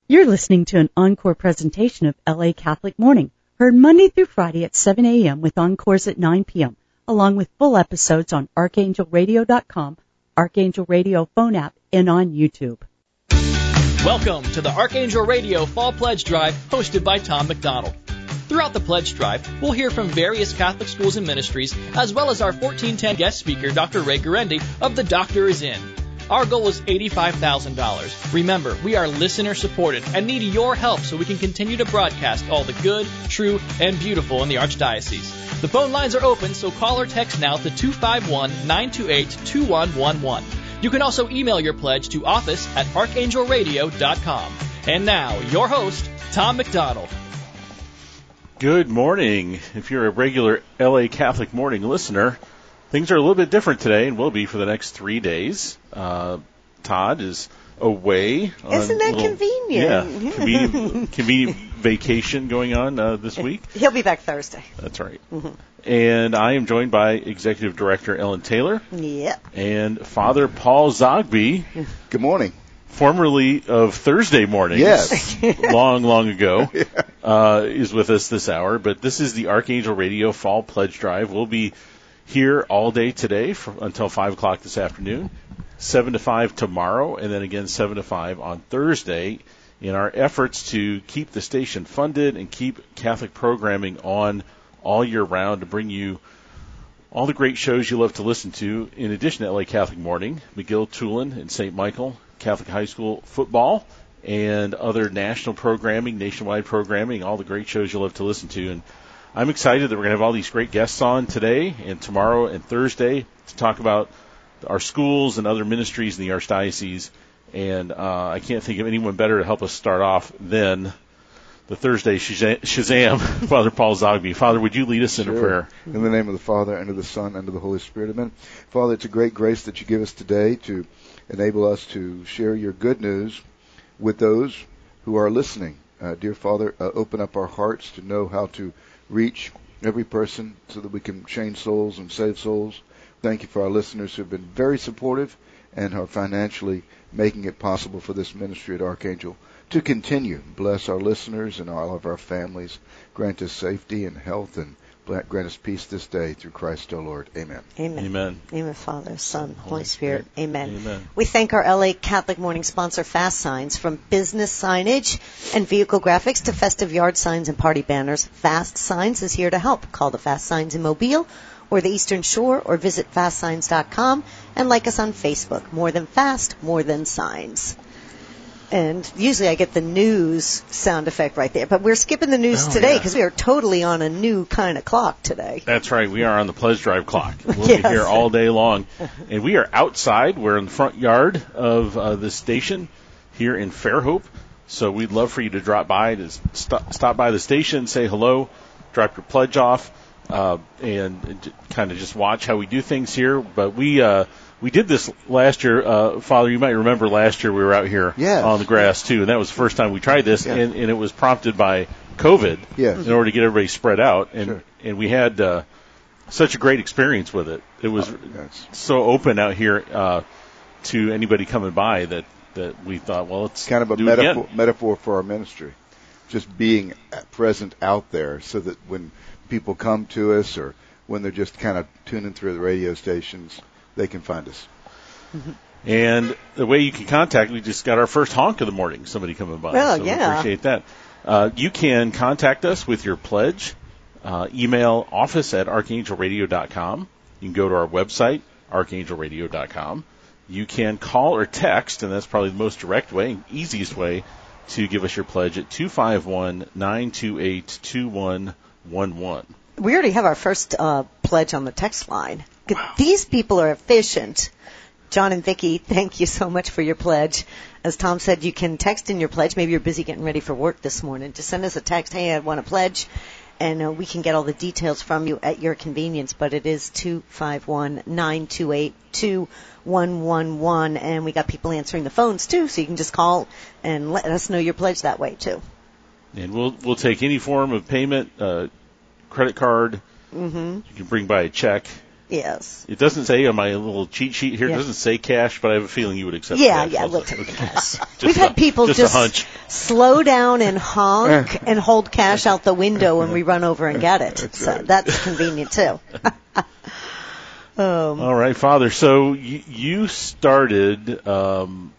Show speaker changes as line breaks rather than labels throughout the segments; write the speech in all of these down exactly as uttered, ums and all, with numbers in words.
You're listening to an encore presentation of L A Catholic Morning, heard Monday through Friday at seven a.m. with encores at nine p.m., along with full episodes on archangel radio dot com, Archangel Radio phone app, and on YouTube.
Welcome to the Archangel Radio Fall Pledge Drive, hosted by Tom McDonald. Throughout the Pledge Drive, we'll hear from various Catholic schools and ministries, as well as our fourteen ten guest speaker, Doctor Ray Guarendi, of The Doctor Is In. Our goal is eighty-five thousand dollars. Remember, we are listener-supported and need your help so we can continue to broadcast all the good, true, and beautiful in the Archdiocese. The phone lines are open, so call or text now to two five one, nine two eight, two one one one. You can also email your pledge to office at archangel radio dot com. And now, your host, Tom McDonald.
Good morning. If you're a regular L A Catholic Morning listener, things are a little bit different today and will be for the next three days. Uh, Todd is away.
Isn't that
little,
convenient?
Yeah, convenient, convenient vacation going on uh, this week.
He'll be back Thursday.
That's right.
Mm-hmm.
And I am joined by Executive Director Ellen Taylor.
Yep.
And Father Paul Zogby.
Good morning.
Formerly of Thursday mornings,
yes,
long, long ago, yeah. uh, is with us this hour. But this is the Archangel Radio Fall Pledge Drive. We'll be here all day today for, until five o'clock this afternoon, seven to five tomorrow, and then again seven to five on Thursday in our efforts to keep the station funded and keep Catholic programming on all year round to bring you all the great shows you love to listen to, in addition to L A Catholic Morning, McGill, Tulane, and Saint Michael, Catholic High School football, and other national programming, nationwide programming, all the great shows you love to listen to. And I'm excited that we're going to have all these great guests on today and tomorrow and Thursday to talk about our schools and other ministries in the Archdiocese. And uh, I can't think of anyone better to help us start off than the Thursday Shazam, Father Paul Zogby. Father, would you lead us
sure.
in a prayer?
In the name of the Father, and of the Son, and of the Holy Spirit. Amen. Father, it's a great grace that you give us today to enable us to share your good news with those who are listening. Uh, dear Father, uh, open up our hearts to know how to reach every person so that we can change souls and save souls. Thank you for our listeners who have been very supportive and are financially making it possible for this ministry at Archangel to continue. Bless our listeners and all of our families. Grant us safety and health, and grant us peace this day through Christ our Lord. Amen.
Amen.
Amen.
Amen, Father, Son, Holy, Holy Spirit. Spirit. Amen.
Amen.
We thank our L A Catholic Morning sponsor, Fast Signs. From business signage and vehicle graphics to festive yard signs and party banners, Fast Signs is here to help. Call the Fast Signs in Mobile or the Eastern Shore, or visit fast signs dot com and like us on Facebook. More than fast, more than signs. And usually I get the news sound effect right there. But we're skipping the news
oh,
today because
yeah.
we are totally on a new kind of clock today.
That's right. We are on the Pledge Drive clock. We'll
yes.
be here all day long. And we are outside. We're in the front yard of uh, the station here in Fairhope. So we'd love for you to drop by, to st- stop by the station, say hello, drop your pledge off, uh, and kind of just watch how we do things here. But we... Uh, We did this last year, uh, Father. You might remember last year we were out here
yes.
on the grass too, and that was the first time we tried this,
yeah.
and, and it was prompted by COVID
yes.
in order to get everybody spread out, and
sure.
and we had uh, such a great experience with it. It was
oh, yes.
so open out here uh, to anybody coming by that, that we thought, well, it's
kind of a
do
metaphor,
it again.
metaphor for our ministry, just being present out there, so that when people come to us or when they're just kind of tuning through the radio stations, they can find us.
Mm-hmm.
And the way you can contact, we just got our first honk of the morning, somebody coming by.
Well,
so
yeah.
we appreciate that. Uh, you can contact us with your pledge. Uh, email office at archangel radio dot com. You can go to our website, archangel radio dot com. You can call or text, and that's probably the most direct way, and easiest way to give us your pledge at two five one, nine two eight, two one one one.
We already have our first uh, pledge on the text line.
Wow.
These people are efficient. John and Vicki, thank you so much for your pledge. As Tom said, you can text in your pledge. Maybe you're busy getting ready for work this morning. Just send us a text, hey, I want to pledge, and uh, we can get all the details from you at your convenience. But it is two five one, nine two eight, two one one one, and we got people answering the phones, too, so you can just call and let us know your pledge that way, too.
And we'll we'll take any form of payment, uh, credit card.
Mm-hmm.
You can bring by a check.
Yes.
It doesn't say on my little cheat sheet here,
Yeah.
it doesn't say cash, but I have a feeling you would accept
Yeah,
cash.
yeah,
also.
we'll take
Okay.
the cash.
Just
We've
a-
had people
just,
just,
a hunch.
slow down and honk and hold cash out the window when we run over and get it.
That's
So
right.
that's convenient too. um,
All right, Father. So you, you started um,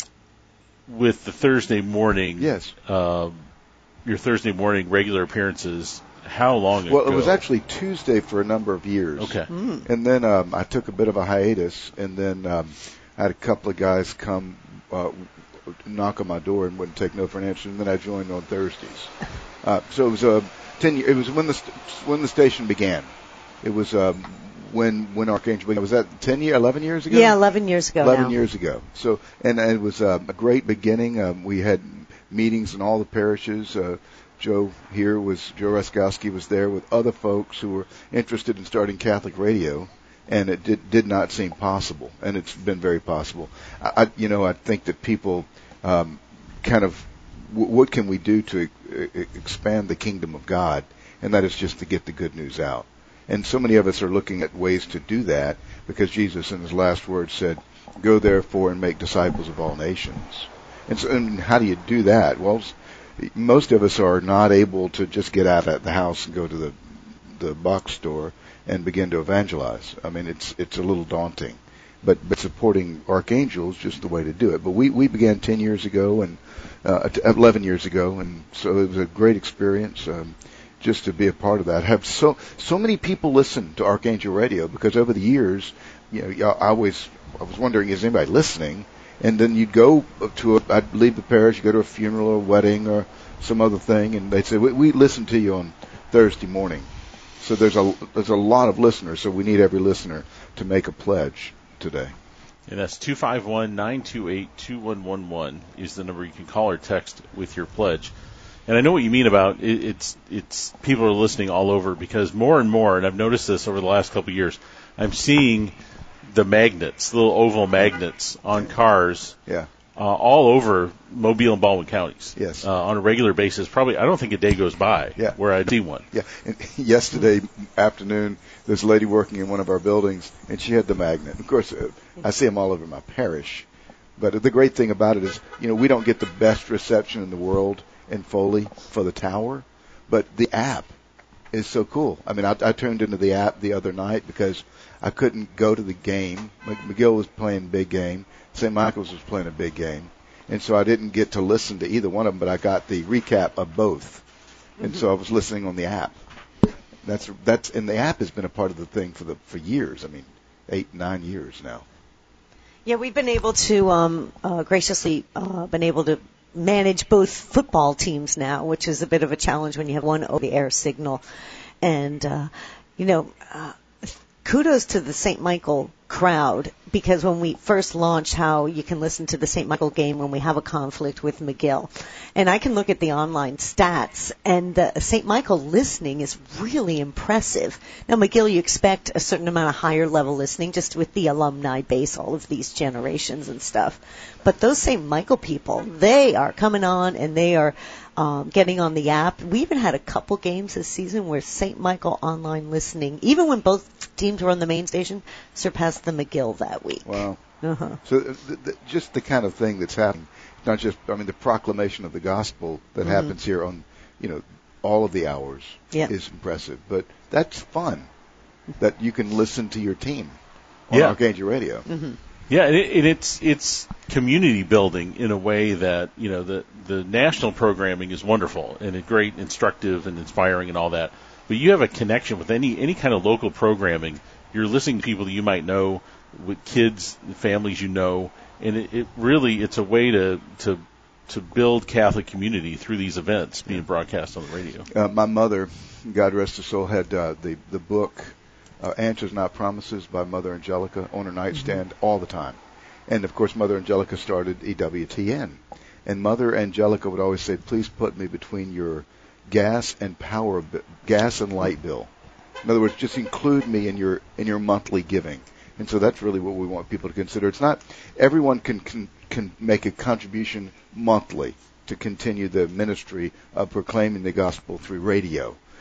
with the Thursday morning.
Yes.
Um, your Thursday morning regular appearances. How long ago?
Well, it was actually Tuesday for a number of years.
Okay.
And then um, I took a bit of a hiatus, and then um, I had a couple of guys come uh, knock on my door and wouldn't take no for an answer, and then I joined on Thursdays. Uh, so it was a ten. Year, it was when the st- when the station began. It was um, when when Archangel began. Was that ten year, eleven years ago?
yeah, eleven years ago
eleven
now.
years ago. So and, and it was um, a great beginning. Um, we had meetings in all the parishes. Uh, Joe here was Joe Raskowski was there with other folks who were interested in starting Catholic radio, and it did did not seem possible, and it's been very possible. I, I you know I think that people um, kind of w- what can we do to e- expand the kingdom of God, and that is just to get the good news out. And so many of us are looking at ways to do that because Jesus in his last words said, "Go therefore and make disciples of all nations." And, so, and how do you do that? Well, most of us are not able to just get out of the house and go to the the box store and begin to evangelize. I mean, it's it's a little daunting, but but supporting Archangel is just the way to do it. But we we began ten years ago and uh, eleven years ago, and so it was a great experience. Um, just to be a part of that. Have so so many people listen to Archangel Radio because over the years, you know, I always I was wondering, is anybody listening? And then you'd go to a, I'd leave the parish, you go to a funeral or a wedding or some other thing, and they'd say, we, we listen to you on Thursday morning. So there's a there's a lot of listeners, so we need every listener to make a pledge today.
And that's two five one, nine two eight, two one one one is the number you can call or text with your pledge. And I know what you mean about it, it's it's people are listening all over because more and more, and I've noticed this over the last couple of years, I'm seeing the magnets, little oval magnets on cars,
Yeah.
uh, all over Mobile and Baldwin counties.
Yes.
Uh, on a regular basis. Probably, I don't think a day goes by
Yeah.
where I see one.
Yeah. And yesterday afternoon, there's a lady working in one of our buildings, and she had the magnet. Of course, uh, I see them all over my parish. But the great thing about it is, you know, we don't get the best reception in the world in Foley for the tower, but the app is so cool. I mean, I, I tuned into the app the other night because I couldn't go to the game. McGill was playing big game. Saint Michael's was playing a big game. And so I didn't get to listen to either one of them, but I got the recap of both. And so I was listening on the app. That's that's and the app has been a part of the thing for the for years. I mean, eight, nine years now.
Yeah, we've been able to um, uh, graciously uh, been able to manage both football teams now, which is a bit of a challenge when you have one over-the-air signal. And uh, you know, uh, kudos to the Saint Michael crowd, because when we first launched how you can listen to the Saint Michael game when we have a conflict with McGill, and I can look at the online stats, and the Saint Michael listening is really impressive. Now, McGill, you expect a certain amount of higher level listening just with the alumni base, all of these generations and stuff. But those Saint Michael people, they are coming on and they are um, getting on the app. We even had a couple games this season where Saint Michael online listening, even when both teams were on the main station, surpassed the McGill that week.
Wow.
Uh-huh.
So th- th- just the kind of thing that's happening, not just, I mean, the proclamation of the gospel that
Mm-hmm.
happens here on, you know, all of the hours
Yeah.
is impressive. But that's fun, that you can listen to your team on
Yeah.
Archangel Radio.
Mm-hmm.
Yeah, and, it, and it's it's community building in a way that, you know, the the national programming is wonderful and it's great, instructive and inspiring and all that. But you have a connection with any any kind of local programming. You're listening to people that you might know, with kids, families you know, and it, it really it's a way to to to build Catholic community through these events being broadcast on the radio.
Uh, my mother, God rest her soul, had uh, the the book uh, Answers Not Promises by Mother Angelica on her nightstand all the time. And, of course, Mother Angelica started E W T N. And Mother Angelica would always say, please put me between your gas and power, bi- gas and light bill. In other words, just include me in your in your monthly giving. And so that's really what we want people to consider. It's not everyone can can, can make a contribution monthly to continue the ministry of proclaiming the gospel through radio.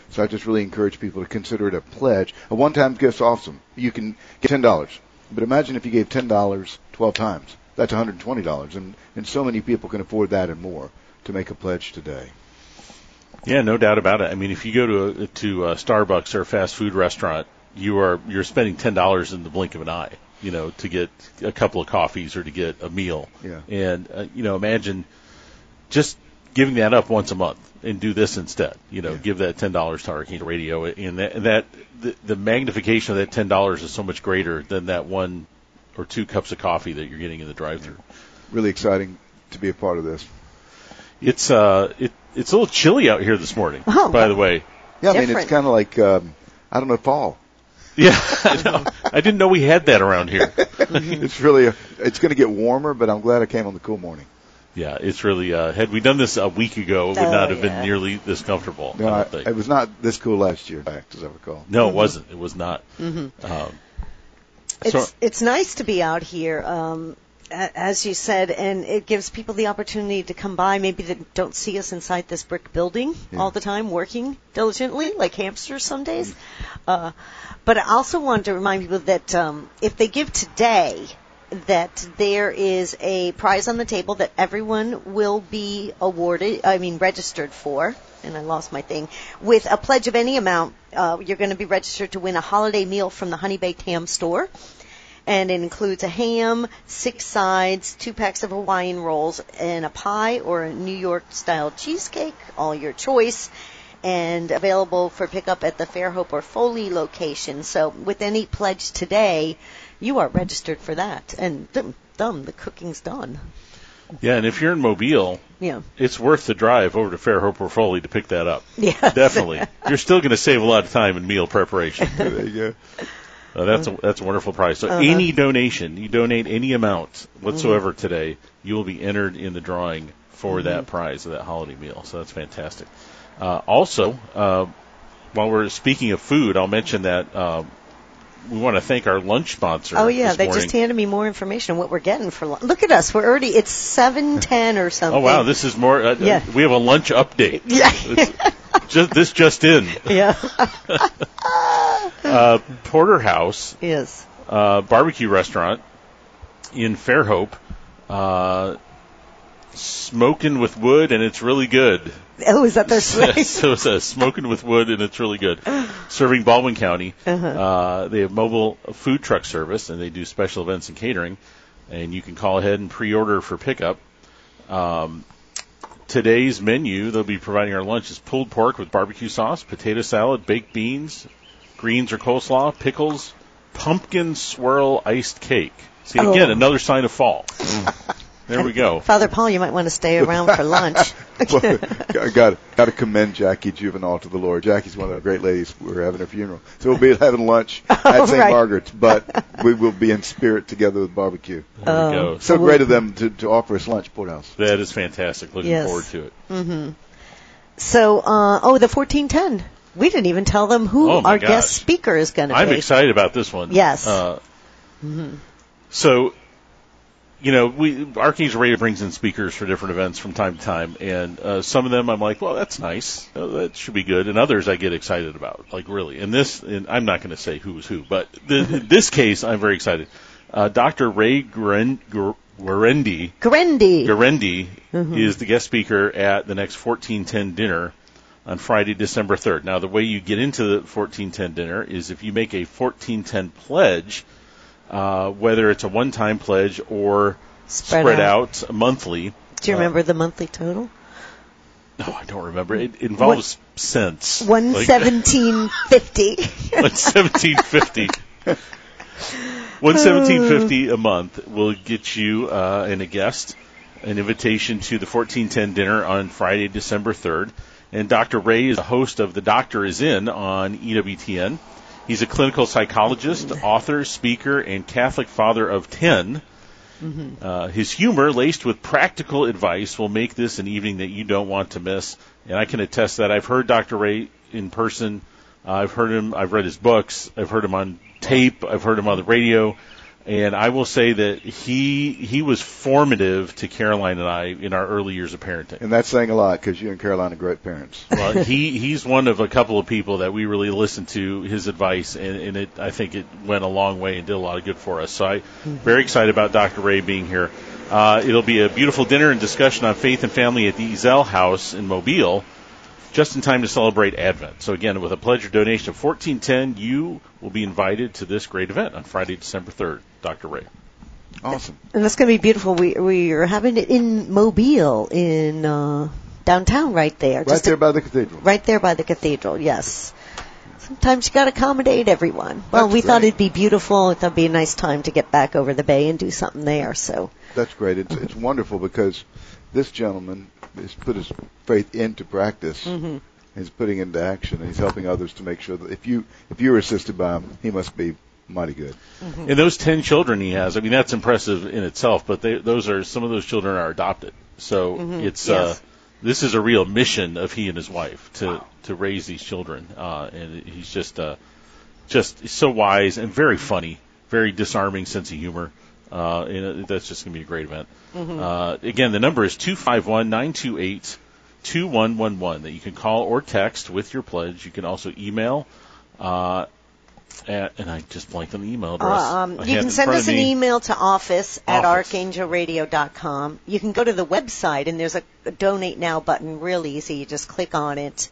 So I just really encourage people to consider it a pledge. A one-time gift's awesome. You can get ten dollars. But imagine if you gave ten dollars twelve times. That's one hundred twenty dollars. And, and so many people can afford that and more to make a pledge today.
Yeah, no doubt about it. I mean, if you go to a, to a Starbucks or a fast food restaurant, you are you're spending ten dollars in the blink of an eye, you know, to get a couple of coffees or to get a meal.
Yeah.
And uh, you know, imagine just giving that up once a month and do this instead. You know,
Yeah.
give that ten dollars to Archangel Radio, and that, and that the, the magnification of that ten dollars is so much greater than that one or two cups of coffee that you're getting in the drive-thru.
Really exciting to be a part of this.
It's uh, it it's a little chilly out here this morning.
Oh,
by the way.
Yeah, I mean,
Different.
it's kind of like, um, I don't know, fall.
Yeah, I know. I didn't know we had that around here.
It's really, a, it's going to get warmer, but I'm glad I came on the cool morning.
Yeah, it's really. Uh, had we done this a week ago, it would
Oh,
not have
yeah.
been nearly this comfortable.
No,
I
I,
don't think.
it was not this cool last year, in fact, as I recall.
No, it wasn't. It was not.
Mm-hmm.
Um,
It's
so,
it's nice to be out here, um, a- as you said, and it gives people the opportunity to come by, maybe that don't see us inside this brick building
Yeah.
all the time, working diligently like hamsters some days. Uh, but I also wanted to remind people that um, if they give today, that there is a prize on the table that everyone will be awarded, I mean registered for, and I lost my thing, with a pledge of any amount. Uh, you're going to be registered to win a holiday meal from the Honey Baked Ham store. And it includes a ham, six sides, two packs of Hawaiian rolls, and a pie or a New York-style cheesecake, all your choice, and available for pickup at the Fairhope or Foley location. So with any pledge today, you are registered for that. And dum, dum, the cooking's done.
yeah, and if you're in Mobile,
Yeah.
it's worth the drive over to Fairhope or Foley to pick that up.
Yes.
Definitely. You're still going to save a lot of time in meal preparation.
There you go.
Uh, that's a that's a wonderful prize. So
Uh-huh.
any donation, you donate any amount whatsoever
Mm-hmm.
today, you will be entered in the drawing for that prize of that holiday meal. So that's fantastic. Uh, also, uh, while we're speaking of food, I'll mention that uh, we want to thank our lunch sponsor.
Oh, yeah,
this
they
morning.
just handed me more information on what we're getting for lunch. Look at us. We're already, it's seven ten or something.
Oh wow, this is more. Uh,
Yeah.
We have a lunch update.
Yeah.
It's just this just in.
Yeah.
Uh, Porterhouse
Yes.
uh, barbecue restaurant in Fairhope, uh, smoking with wood, and it's really good.
Oh, is that their slang?
So it's a smoking with wood, and it's really good. Serving Baldwin County.
Uh-huh.
Uh, they have mobile food truck service, and they do special events and catering. And you can call ahead and pre-order for pickup. Um, today's menu, they'll be providing our lunch, is pulled pork with barbecue sauce, potato salad, baked beans, greens or coleslaw, pickles, pumpkin swirl iced cake. See, again,
Oh.
another sign of fall. There we go.
Father Paul, you might want to stay around for lunch.
Well, I got got to commend Jackie Juvenile to the Lord. Jackie's one of the great ladies. We're having her funeral, so we'll be having lunch at Saint
right.
Margaret's, but we will be in spirit together with barbecue.
There we
Um,
go.
So
we'll-
great of them to, to offer us lunch, Porterhouse.
That is fantastic. Looking
Yes.
forward to it.
Mm-hmm. So, uh, oh, the fourteen ten. We didn't even tell them who
Oh, my
our
gosh.
guest speaker is going to be.
I'm excited about this one.
Yes.
Uh, So, you know, we Archangel Radio brings in speakers for different events from time to time, and uh, some of them I'm like, well, that's nice, uh, that should be good, and others I get excited about, like really. And this, and I'm not going to say who is who, but the, in this case, I'm very excited. Uh, Doctor Ray Guaren- Gu- Guarendi,
Grendy.
Guarendi is the guest speaker at the next fourteen ten dinner on Friday, December third. Now, the way you get into the fourteen ten dinner is if you make a fourteen ten pledge, uh, whether it's a one-time pledge or
Spread
spread,
out.
out. monthly.
Do you remember the monthly total?
No, I don't remember. It involves cents.
One
Like-
seventeen fifty.
One seventeen fifty. One seventeen fifty a month will get you uh, and a guest an invitation to the fourteen ten dinner on Friday, December third. And Doctor Ray is the host of The Doctor Is In on E W T N. He's a clinical psychologist, author, speaker, and Catholic father of ten.
Mm-hmm.
Uh, his humor, laced with practical advice, will make this an evening that you don't want to miss. And I can attest that. I've heard Doctor Ray in person. Uh, I've heard him. I've read his books. I've heard him on tape. I've heard him on the radio. And I will say that he he was formative to Caroline and I in our early years of parenting.
And that's saying a lot because you and Caroline are great parents.
Well, he he's one of a couple of people that we really listened to his advice, and, and it I think it went a long way and did a lot of good for us. So I'm very excited about Doctor Ray being here. Uh, it'll be a beautiful dinner and discussion on faith and family at the Ezell House in Mobile, just in time to celebrate Advent. So again, with a pledge or donation of fourteen ten, you will be invited to this great event on Friday, December third. Doctor Ray.
Awesome.
And that's going to be beautiful. We we are having it in Mobile, in uh, downtown, right there.
Right
Just
there
a,
by the cathedral.
Right there by the cathedral. Yes. Sometimes you got to accommodate everyone. Well,
That's
we
great.
thought it'd be beautiful. It'd be a nice time to get back over the bay and do something there. So.
That's great. It's it's wonderful because this gentleman has put his faith into practice.
Mm-hmm.
He's putting it into action, and he's helping others to make sure that if you if you're assisted by him, he must be mighty good.
Mm-hmm.
And those ten children he has, I mean, that's impressive in itself, but they, those are, some of those children are adopted. So
Mm-hmm.
it's,
Yes.
uh, this is a real mission of he and his wife to, to raise these children. Uh, and he's just, uh, just so wise and very funny, very disarming sense of humor. Uh, and that's just going to be a great event.
Mm-hmm.
Uh, again, the number is two five one, nine two eight, two one one one that you can call or text with your pledge. You can also email, uh, At, and I just blanked on the email address.
Uh, um,
I
you
had it
can
in
send
front
us
of
an
me.
email to office at
Office.
archangel radio dot com. You can go to the website, and there's a, a Donate Now button, real easy. You just click on it,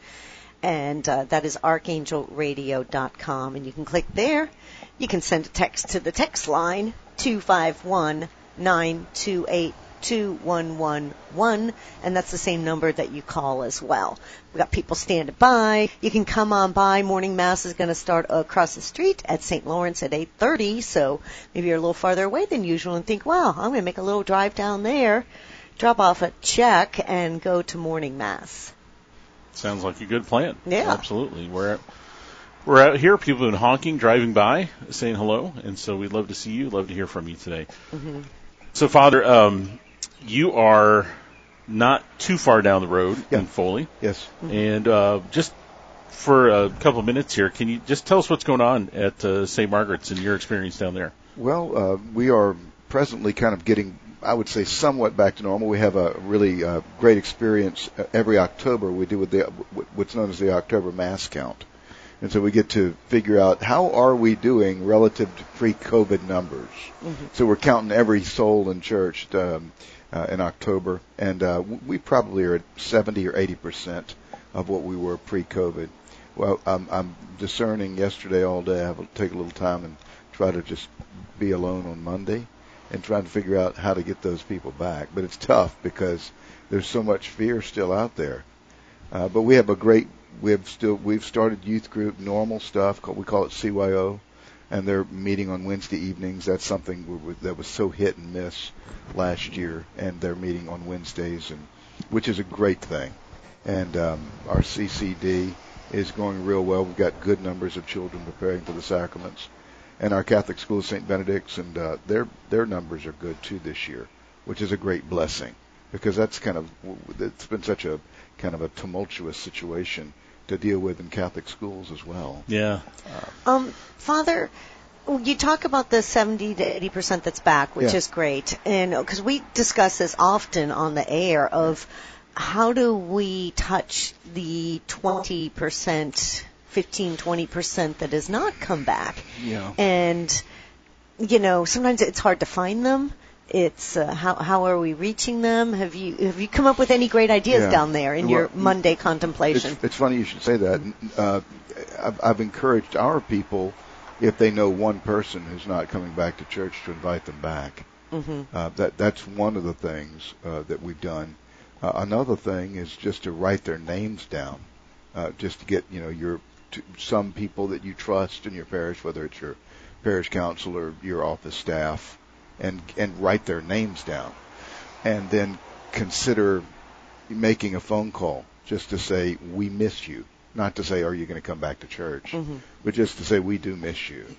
and uh, that is archangel radio dot com, and you can click there. You can send a text to the text line, two five one, nine two eight, two one one one, and that's the same number that you call as well. We've got people standing by. You can come on by. Morning Mass is going to start across the street at Saint Lawrence at eight thirty, so maybe you're a little farther away than usual and think, wow, I'm going to make a little drive down there, drop off a check, and go to Morning Mass.
Sounds like a good plan.
Yeah.
Absolutely. We're we're out here. People have been honking, driving by, saying hello, and so we'd love to see you. Love to hear from you today.
Mm-hmm.
So, Father, um, you are not too far down the road
Yeah.
in Foley,
Yes.
and uh, just for a couple of minutes here, can you just tell us what's going on at uh, Saint Margaret's and your experience down there?
Well, uh, we are presently kind of getting, I would say, somewhat back to normal. We have a really uh, great experience uh, every October. We do with the what's known as the October Mass Count. And so we get to figure out how are we doing relative to pre-COVID numbers. Mm-hmm. So we're counting every soul in church um, uh, in October, and uh, we probably are at seventy or eighty percent of what we were pre-COVID. Well, I'm, I'm discerning yesterday all day. I have to take a little time and try to just be alone on Monday and trying to figure out how to get those people back. But it's tough because there's so much fear still out there. Uh, but we have a great We've still we've started youth group normal stuff. Called, we call it C Y O, and they're meeting on Wednesday evenings. That's something we, we, that was so hit and miss last year, and they're meeting on Wednesdays, and which is a great thing. And um, our C C D is going real well. We've got good numbers of children preparing for the sacraments, and our Catholic school, Saint Benedict's, and uh, their their numbers are good too this year, which is a great blessing because that's kind of it's been such a kind of a tumultuous situation to deal with in Catholic schools as well.
Yeah.
Um, Father, you talk about the seventy to eighty percent that's back, which
Yeah.
is great. And because we discuss this often on the air of how do we touch the twenty percent, fifteen, twenty percent that has not come back?
Yeah.
And, you know, sometimes it's hard to find them. It's uh, how how are we reaching them? Have you have you come up with any great ideas
Yeah.
down there in
Well,
your Monday contemplation?
It's, it's funny you should say that. Uh, I've, I've encouraged our people, if they know one person who's not coming back to church, to invite them back.
Mm-hmm.
Uh, that that's one of the things uh, that we've done. Uh, another thing is just to write their names down, uh, just to get you know your to some people that you trust in your parish, whether it's your parish council or your office staff, and and write their names down, and then consider making a phone call just to say we miss you, not to say are you going to come back to church,
Mm-hmm.
but just to say we do miss you.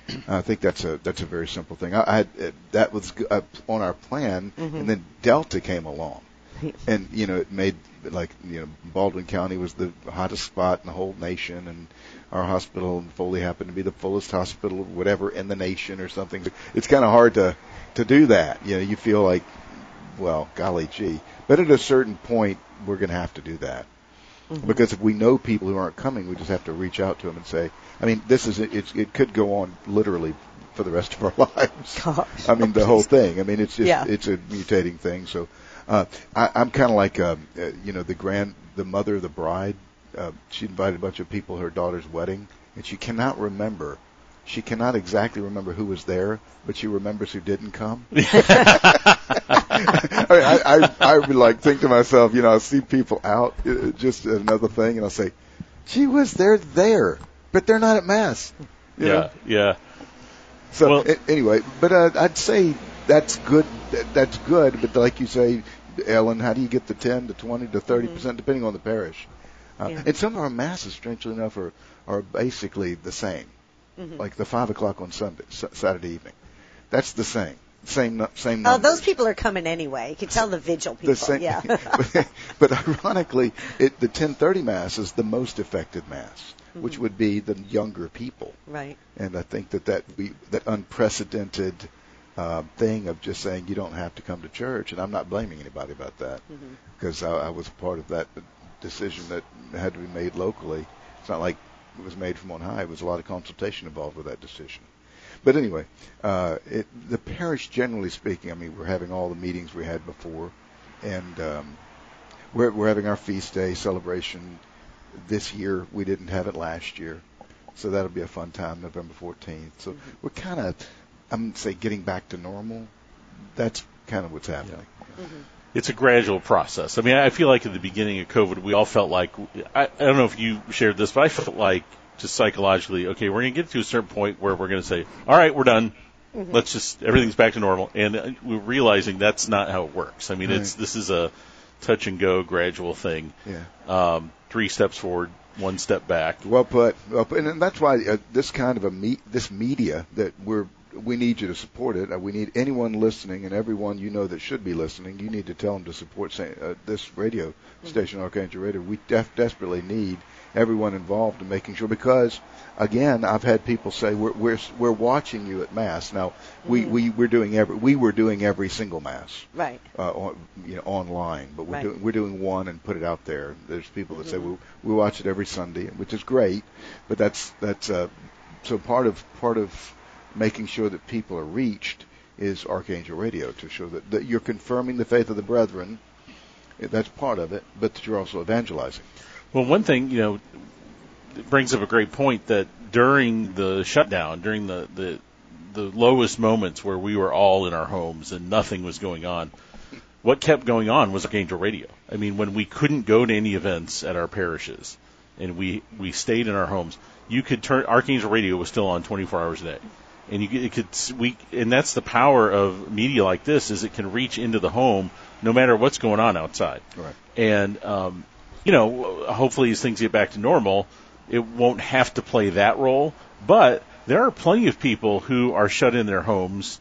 I think that's a that's a very simple thing. I, I had uh, that was uh, on our plan,
Mm-hmm.
and then Delta came along, and you know, it made like you know, Baldwin County was the hottest spot in the whole nation, and our hospital in Foley happened to be the fullest hospital, whatever, in the nation or something. It's kind of hard to to do that. You know, you feel like, well, golly gee. But at a certain point, we're going to have to do that. Mm-hmm. Because if we know people who aren't coming, we just have to reach out to them and say, I mean, this is, it, it could go on literally for the rest of our lives.
Gosh.
I mean, the whole thing. I mean, it's just,
yeah.
it's a mutating thing. So, uh, I, I'm kind of like, um, uh, you know, the grand, the mother of the bride. Uh, she invited a bunch of people to her daughter's wedding, and she cannot remember. She cannot exactly remember who was there, but she remembers who didn't come. I, mean, I, I, I would like think to myself, you know, I see people out, uh, just another thing, and I'll say, gee whiz, they're there, but they're not at Mass. You
yeah,
know?
yeah.
So
well,
a- anyway, but uh, I'd say that's good. That's good, but like you say, Ellen, how do you get the ten to twenty to thirty mm-hmm. percent, depending on the parish? Uh, yeah. And some of our masses, strangely enough, are are basically the same. Mm-hmm. Like the five o'clock on Sunday, Saturday evening, that's the same, same, same.
Oh,
numbers.
those people are coming anyway. You can tell the vigil people.
The same,
yeah.
but, but ironically, it, the ten thirty mass is the most affected mass, mm-hmm. which would be the younger people.
Right.
And I think that that we that unprecedented uh, thing of just saying you don't have to come to church, and I'm not blaming anybody about that because mm-hmm. I, I was a part of that decision that had to be made locally. It's not like it was made from on high. It was a lot of consultation involved with that decision. But anyway, uh, it, the parish, generally speaking, I mean, we're having all the meetings we had before, and um, we're, we're having our feast day celebration this year. We didn't have it last year, so that'll be a fun time, November fourteenth. So mm-hmm. we're kind of, I'm going to say, getting back to normal. That's kind of what's happening.
Yeah. Mm-hmm. It's a gradual process. I mean, I feel like at the beginning of COVID, we all felt like, I, I don't know if you shared this, but I felt like just psychologically, okay, we're going to get to a certain point where we're going to say, all right, we're done. Mm-hmm. Let's just, everything's back to normal. And we're realizing that's not how it works. I mean, right. it's, this is a touch and go gradual thing.
Yeah.
Um, three steps forward, one step back.
Well put. Well put. And that's why uh, this kind of a me- this media that we're, we need you to support it. Uh, we need anyone listening and everyone you know that should be listening. You need to tell them to support uh, this radio mm-hmm. station, Archangel Radio. We def- desperately need everyone involved in making sure, because again, I've had people say we're we're we're watching you at Mass. Now we mm-hmm. we we're doing every we were doing every single Mass
right
uh, on, you know online, but we're
right.
doing we're doing one and put it out there. There's people that
mm-hmm.
say we we watch it every Sunday, which is great, but that's that's uh, so part of part of making sure that people are reached is Archangel Radio, to show that, that you're confirming the faith of the brethren. That's part of it, but that you're also evangelizing.
Well, one thing, you know, it brings up a great point that during the shutdown, during the, the, the lowest moments where we were all in our homes and nothing was going on, what kept going on was Archangel Radio. I mean, when we couldn't go to any events at our parishes and we, we stayed in our homes, you could turn, Archangel Radio was still on twenty-four hours a day. And you it could we and that's the power of media like this, is it can reach into the home no matter what's going on outside.
Right.
And um, you know, hopefully as things get back to normal, it won't have to play that role. But there are plenty of people who are shut in their homes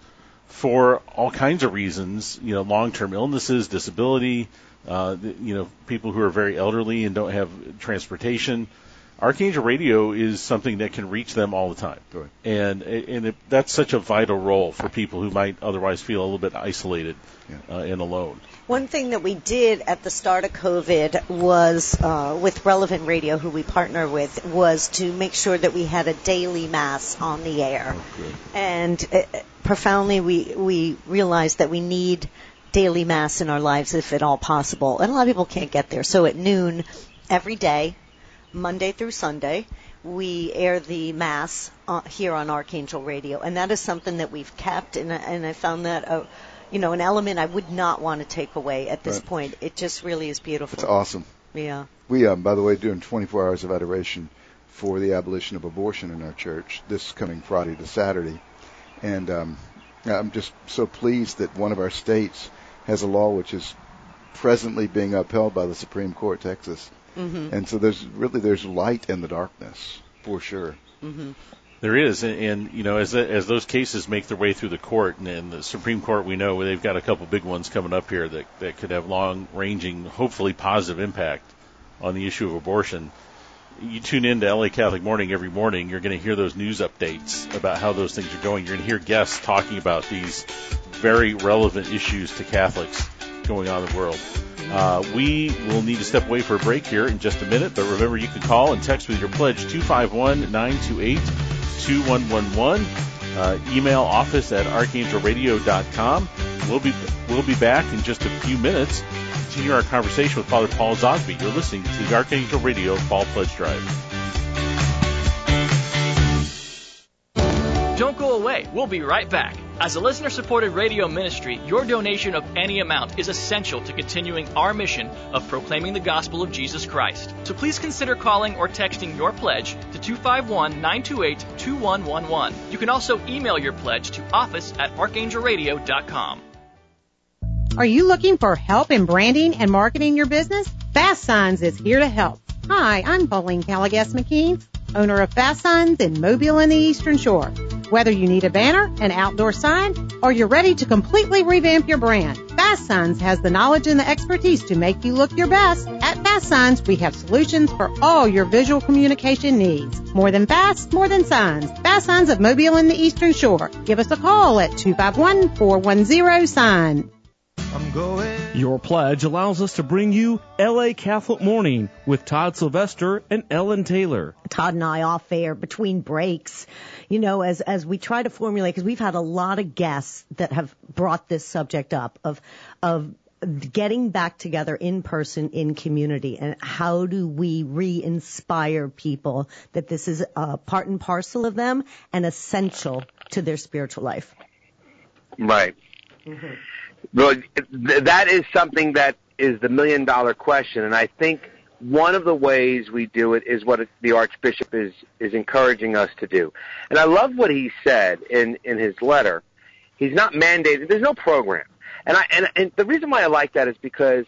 for all kinds of reasons. You know, long-term illnesses, disability. Uh, you know, people who are very elderly and don't have transportation. Archangel Radio is something that can reach them all the time.
Right.
And and it, that's such a vital role for people who might otherwise feel a little bit isolated yeah. uh, and alone.
One thing that we did at the start of COVID was, uh, with Relevant Radio, who we partner with, was to make sure that we had a daily Mass on the air.
Okay.
And uh, profoundly, we, we realized that we need daily Mass in our lives if at all possible. And a lot of people can't get there. So at noon every day, Monday through Sunday, we air the Mass uh, here on Archangel Radio, and that is something that we've kept, and, and I found that a, you know, an element I would not want to take away at this
right.
point. It just really is beautiful.
It's awesome.
Yeah.
We, um, by the way, doing twenty-four hours of adoration for the abolition of abortion in our church this coming Friday to Saturday, and um, I'm just so pleased that one of our states has a law which is presently being upheld by the Supreme Court, Texas. Mm-hmm. And so there's really there's light in the darkness, for sure.
Mm-hmm.
There is, and, and you know, as as those cases make their way through the court, and, and the Supreme Court, we know they've got a couple big ones coming up here that, that could have long-ranging, hopefully positive impact on the issue of abortion. You tune in to L A Catholic Morning every morning, you're going to hear those news updates about how those things are going. You're going to hear guests talking about these very relevant issues to Catholics going on in the world. Uh, we will need to step away for a break here in just a minute, but remember you can call and text with your pledge two five one, nine two eight, two one one one. Uh, email office at archangel radio dot com. We'll be we'll be back in just a few minutes. Continue our conversation with Father Paul Zogby. You're listening to the Archangel Radio Fall Pledge Drive.
Don't go away. We'll be right back. As a listener-supported radio ministry, your donation of any amount is essential to continuing our mission of proclaiming the gospel of Jesus Christ. So please consider calling or texting your pledge to two five one, nine two eight, two one one one. You can also email your pledge to office at archangel radio dot com.
Are you looking for help in branding and marketing your business? Fast Signs is here to help. Hi, I'm Pauline Callagast McKean, owner of Fast Signs in Mobile and the Eastern Shore. Whether you need a banner, an outdoor sign, or you're ready to completely revamp your brand, Fast Signs has the knowledge and the expertise to make you look your best. At Fast Signs, we have solutions for all your visual communication needs. More than fast, more than signs. Fast Signs of Mobile and the Eastern Shore. Give us a call at two five one, four one zero, sign.
I'm going.
Your pledge allows us to bring you L A Catholic Morning with Todd Sylvester and Ellen Taylor.
Todd and I off air between breaks, you know, as as we try to formulate, because we've had a lot of guests that have brought this subject up of of getting back together in person in community, and how do we re-inspire people that this is a part and parcel of them and essential to their spiritual life.
Right. Mm-hmm. Well, that is something that is the million-dollar question, and I think one of the ways we do it is what the Archbishop is, is encouraging us to do. And I love what he said in, in his letter. He's not mandated. There's no program. And, I, and, and the reason why I like that is because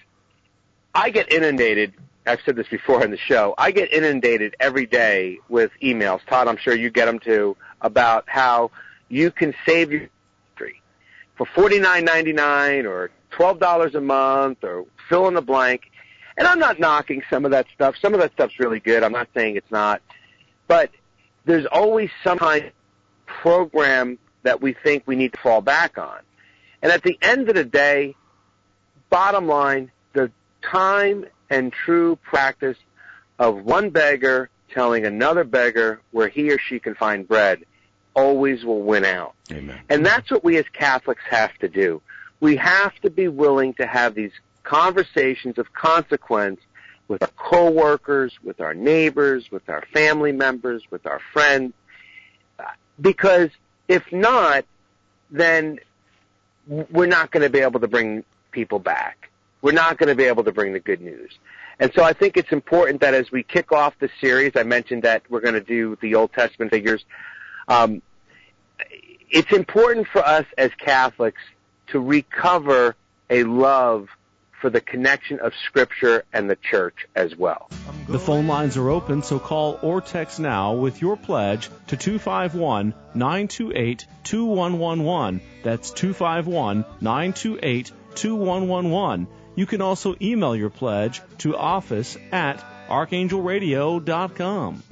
I get inundated. I've said this before in the show. I get inundated every day with emails. Todd, I'm sure you get them too, about how you can save your country for forty-nine ninety-nine or twelve dollars a month or fill in the blank. And I'm not knocking some of that stuff. Some of that stuff's really good. I'm not saying it's not. But there's always some kind of program that we think we need to fall back on. And at the end of the day, bottom line, the time and true practice of one beggar telling another beggar where he or she can find bread always will win out.
Amen.
And that's what we as Catholics have to do. We have to be willing to have these conversations of consequence with our coworkers, with our neighbors, with our family members, with our friends. Because if not, then we're not going to be able to bring people back. We're not going to be able to bring the good news. And so I think it's important that as we kick off the series, I mentioned that we're going to do the Old Testament figures. Um, it's important for us as Catholics to recover a love for the connection of Scripture and the Church as well.
The phone lines are open, so call or text now with your pledge to two five one, nine two eight, two one one one. That's two five one, nine two eight, two one one one. You can also email your pledge to office at archangel radio dot com.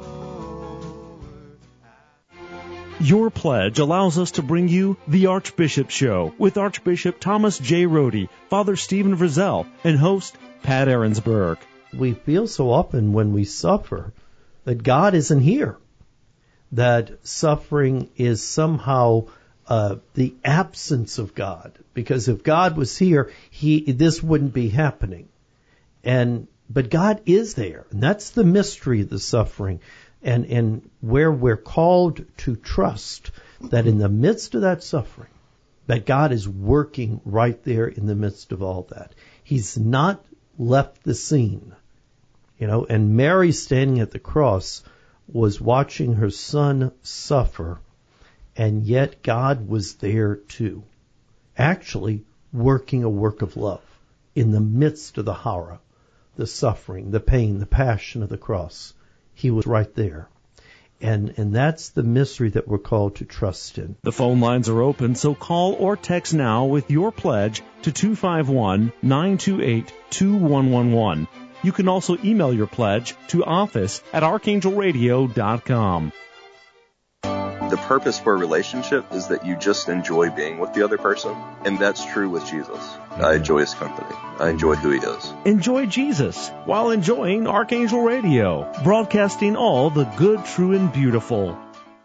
Your pledge allows us to bring you The Archbishop Show with Archbishop Thomas J. Rohde, Father Stephen Frizzell, and host Pat Ahrensberg.
We feel so often when we suffer that God isn't here, that suffering is somehow uh, the absence of God. Because if God was here, he this wouldn't be happening. And but God is there, and that's the mystery of the suffering. And, and where we're called to trust that in the midst of that suffering, that God is working right there in the midst of all that. He's not left the scene. You know, and Mary standing at the cross was watching her son suffer, and yet God was there too, actually working a work of love in the midst of the horror, the suffering, the pain, the passion of the cross. He was right there. And, and that's the mystery that we're called to trust in.
The phone lines are open, so call or text now with your pledge to two five one, nine two eight, two one one one. You can also email your pledge to office at archangel radio dot com.
The purpose for a relationship is that you just enjoy being with the other person, and that's true with Jesus. I enjoy his company. I enjoy who he is.
Enjoy Jesus while enjoying Archangel Radio, broadcasting all the good, true, and beautiful.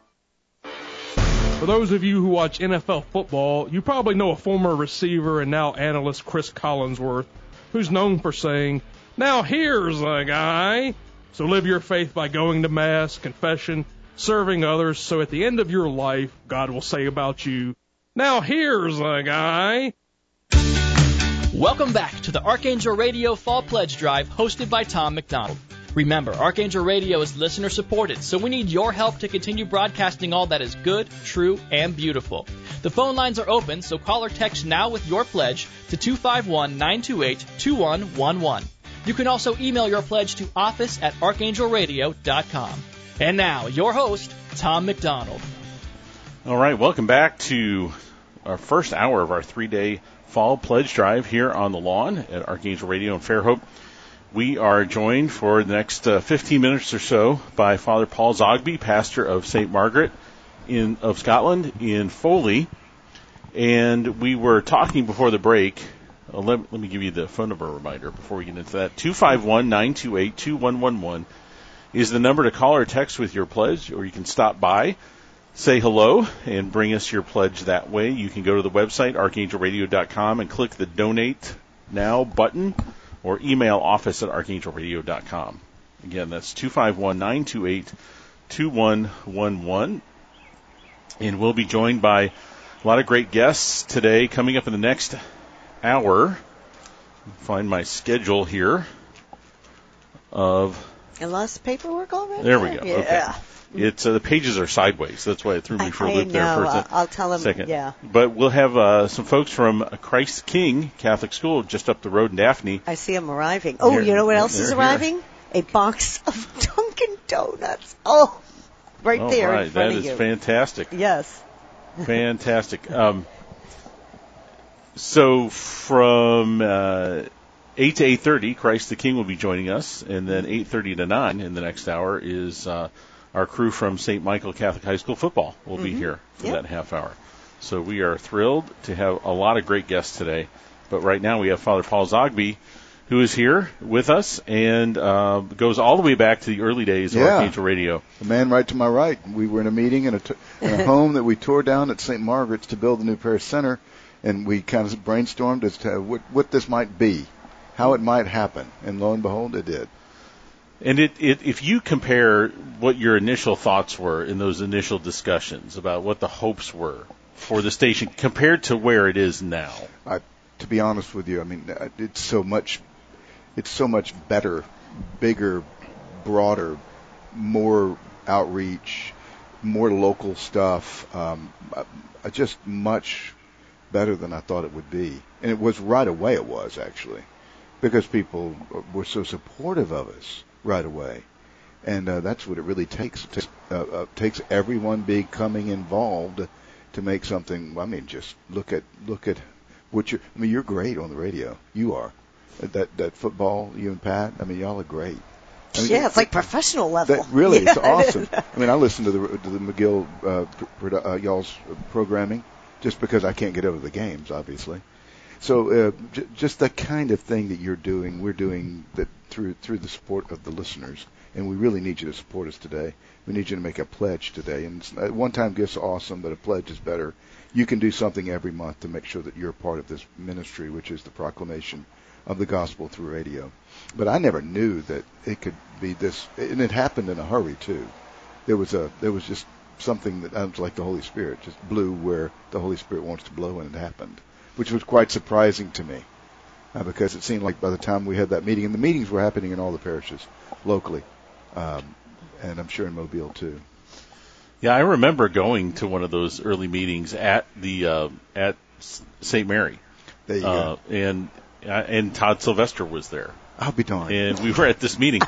For those of you who watch N F L football, you probably know a former receiver and now analyst Chris Collinsworth, who's known for saying, "Now here's a guy." So live your faith by going to Mass, confession, serving others, so at the end of your life, God will say about you, "Now here's a guy."
Welcome back to the Archangel Radio Fall Pledge Drive hosted by Tom McDonald. Remember, Archangel Radio is listener-supported, so we need your help to continue broadcasting all that is good, true, and beautiful. The phone lines are open, so call or text now with your pledge to two five one, nine two eight, two one one one. You can also email your pledge to office at archangel radio dot com. And now, your host, Tom McDonald.
All right, welcome back to our first hour of our three-day Fall Pledge Drive here on the lawn at Archangel Radio in Fairhope. We are joined for the next uh, fifteen minutes or so by Father Paul Zogby, pastor of Saint Margaret in of Scotland in Foley. And we were talking before the break. Uh, let, let me give you the phone number reminder before we get into that. two five one, nine two eight, two one one one is the number to call or text with your pledge, or you can stop by, say hello, and bring us your pledge that way. You can go to the website, archangel radio dot com, and click the Donate Now button, or email office at archangel radio dot com. Again, that's two five one, nine two eight, two one one one. And we'll be joined by a lot of great guests today coming up in the next hour. Find my schedule here of...
I lost paperwork already?
There we go.
Yeah.
Okay. It's uh, the pages are sideways. That's why it threw me
I,
for a
I
loop
know.
there for a
I'll tell them.
second.
Yeah.
But we'll have uh, some folks from Christ King Catholic School just up the road in Daphne.
I see them arriving. Oh,
Here,
you know what else is
here.
arriving? A box of Dunkin' Donuts. Oh, right
All
there
right.
in front
That
of
is
you.
fantastic.
Yes.
Fantastic. Um, so from uh, eight to eight thirty, Christ the King will be joining us, and then eight thirty to nine in the next hour is uh, our crew from Saint Michael Catholic High School football will mm-hmm. be here for
yep.
that half hour. So we are thrilled to have a lot of great guests today. But right now we have Father Paul Zogby, who is here with us and uh, goes all the way back to the early days of
yeah.
Archangel Radio.
The man right to my right. We were in a meeting in a, t- in a home that we tore down at Saint Margaret's to build the new parish center, and we kind of brainstormed as to what, what this might be, how it might happen, and lo and behold, it did.
And it, it, if you compare what your initial thoughts were in those initial discussions about what the hopes were for the station compared to where it is now,
I, to be honest with you, I mean, it's so much, it's so much better, bigger, broader, more outreach, more local stuff, um, just much better than I thought it would be. And it was right away, it was actually, because people were so supportive of us right away. And uh, that's what it really takes. It takes, uh, uh, takes everyone becoming involved to make something. I mean, just look at look at what you're. I mean, you're great on the radio. You are. That that football, you and Pat. I mean, y'all are great. I mean,
yeah, it's like professional level.
That, really,
yeah,
it's awesome. I mean, I listen to the to the McGill uh, pr- uh, y'all's programming just because I can't get over the games, obviously. So uh, j- just the kind of thing that you're doing, we're doing that through through the support of the listeners, and we really need you to support us today. We need you to make a pledge today. And uh, one-time gifts are awesome, but a pledge is better. You can do something every month to make sure that you're part of this ministry, which is the proclamation of the gospel through radio. But I never knew that it could be this, and it happened in a hurry too. There was a there was just something that was like the Holy Spirit just blew where the Holy Spirit wants to blow, and it happened, which was quite surprising to me, uh, because it seemed like by the time we had that meeting, and the meetings were happening in all the parishes locally, um, and I'm sure in Mobile too.
Yeah, I remember going to one of those early meetings at the uh, at Saint Mary.
There you
uh,
go.
And uh, and Todd Sylvester was there.
I'll be darned.
And we were at this meeting,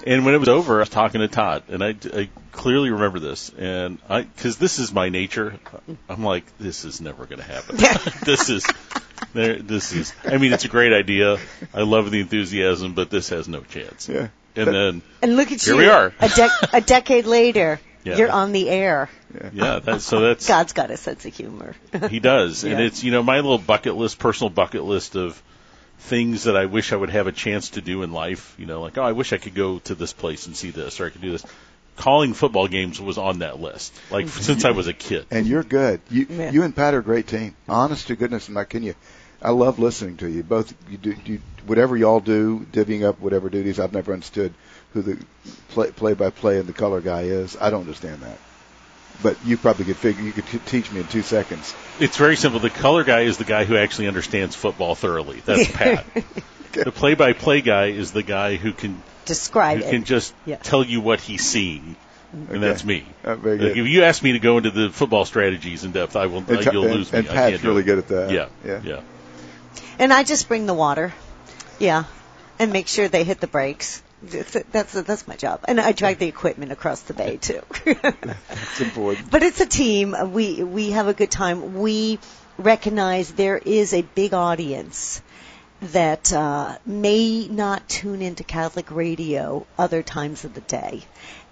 And when it was over, I was talking to Todd, and I, I clearly remember this, and I because this is my nature. I'm like, this is never going to happen. this is, there. This is. I mean, it's a great idea. I love the enthusiasm, but this has no chance.
Yeah.
And then
and look at
here
you.
we are.
A, dec- a decade later,
yeah.
you're on the air.
Yeah. yeah that, so that's
God's got a sense of humor.
He does, and
yeah.
it's you know my little bucket list, personal bucket list of things that I wish I would have a chance to do in life. You know, like oh, I wish I could go to this place and see this, or I could do this. Calling football games was on that list, like mm-hmm. since I was a kid.
And you're good. You
yeah.
you and Pat are a great team. Honest to goodness, Mike, can you? I love listening to you. Both you do, you, whatever y'all do, divvying up whatever duties. I've never understood who the play, play-by-play and the color guy is. I don't understand that. But you probably could figure. You could t- teach me in two seconds.
It's very simple. The color guy is the guy who actually understands football thoroughly. That's Pat. Okay. The play-by-play guy is the guy who can
describe
who
it.
can just
yeah.
tell you what he's seeing. And
okay.
that's me.
Uh, very good.
Like if you ask me to go into the football strategies in depth, I will.
And,
you'll
and,
lose me.
And
I
Pat's
can't do
really
it.
good at that.
Yeah,
yeah,
yeah.
And I just bring the water, yeah, and make sure they hit the brakes. That's that's my job, and I drag the equipment across the bay too.
That's important.
But it's a team. We we have a good time. We recognize there is a big audience that uh, may not tune into Catholic radio other times of the day,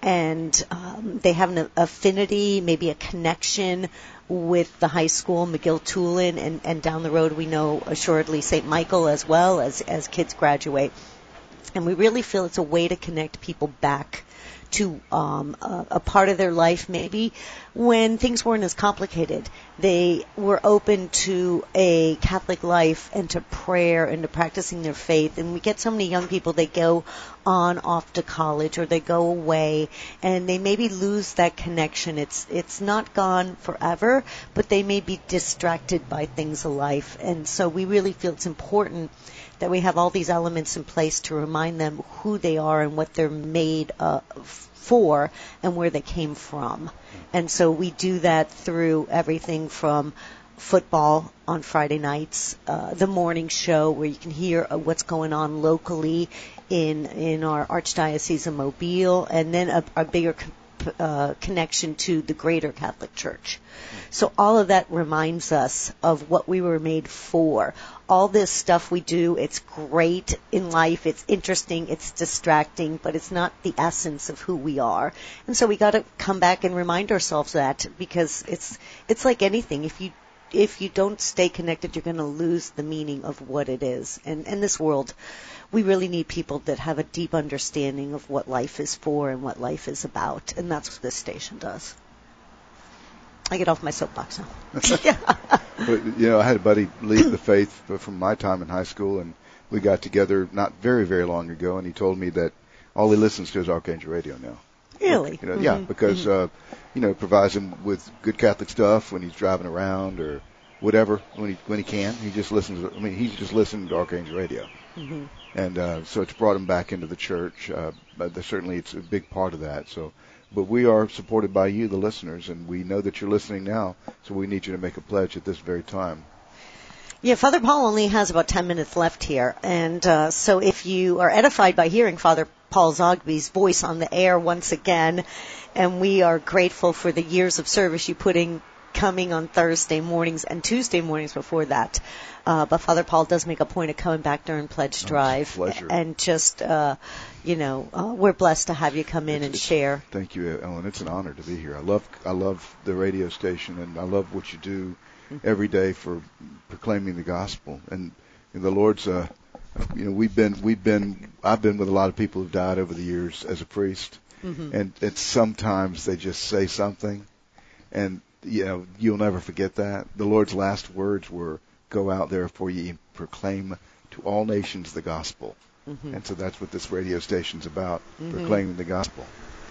and um, they have an affinity, maybe a connection with the high school, McGill-Tulin, and, and down the road we know assuredly Saint Michael as well as as kids graduate. And we really feel it's a way to connect people back to um, a, a part of their life maybe when things weren't as complicated. They were open to a Catholic life and to prayer and to practicing their faith. And we get so many young people, they go on off to college or they go away and they maybe lose that connection. It's it's not gone forever, but they may be distracted by things of life. And so we really feel it's important that we have all these elements in place to remind them who they are and what they're made uh, for and where they came from. And so we do that through everything from football on Friday nights, uh, the morning show where you can hear uh, what's going on locally in in our Archdiocese of Mobile, and then a, a bigger co- uh, connection to the greater Catholic Church. So all of that reminds us of what we were made for. All this stuff we do, it's great in life, it's interesting, it's distracting, but it's not the essence of who we are. And so we got to come back and remind ourselves that, because it's it's like anything. If you if you don't stay connected, you're going to lose the meaning of what it is. And in this world, we really need people that have a deep understanding of what life is for and what life is about. And that's what this station does. I get off my soapbox now.
But, you know, I had a buddy leave the faith from my time in high school, and we got together not very, very long ago, and he told me that all he listens to is Archangel Radio now.
Really?
You know,
mm-hmm.
Yeah, because, mm-hmm. uh, you know, it provides him with good Catholic stuff when he's driving around or whatever, when he when he can. He just listens to, I mean, he's just listening to Archangel Radio.
Mm-hmm.
And uh, so it's brought him back into the church. Uh, but certainly it's a big part of that. So, but we are supported by you, the listeners, and we know that you're listening now, so we need you to make a pledge at this very time.
Yeah, Father Paul only has about ten minutes left here, and uh, so if you are edified by hearing Father Paul Zogby's voice on the air once again, and we are grateful for the years of service you put in coming on Thursday mornings and Tuesday mornings before that. Uh, but Father Paul does make a point of coming back during Pledge Drive.
Oh, it's a pleasure.
And just, uh, you know, uh, we're blessed to have you come in
it's,
and
it's,
share.
Thank you, Ellen. It's an honor to be here. I love, I love the radio station, and I love what you do every day for proclaiming the gospel. And, and the Lord's, uh, you know, we've been, we've been, I've been with a lot of people who've died over the years as a priest,
Mm-hmm.
and it's sometimes they just say something, and you know, you'll never forget that. The Lord's last words were, "Go out therefore ye proclaim to all nations the gospel."
Mm-hmm.
And so that's what this radio station's about,
mm-hmm.
proclaiming the gospel.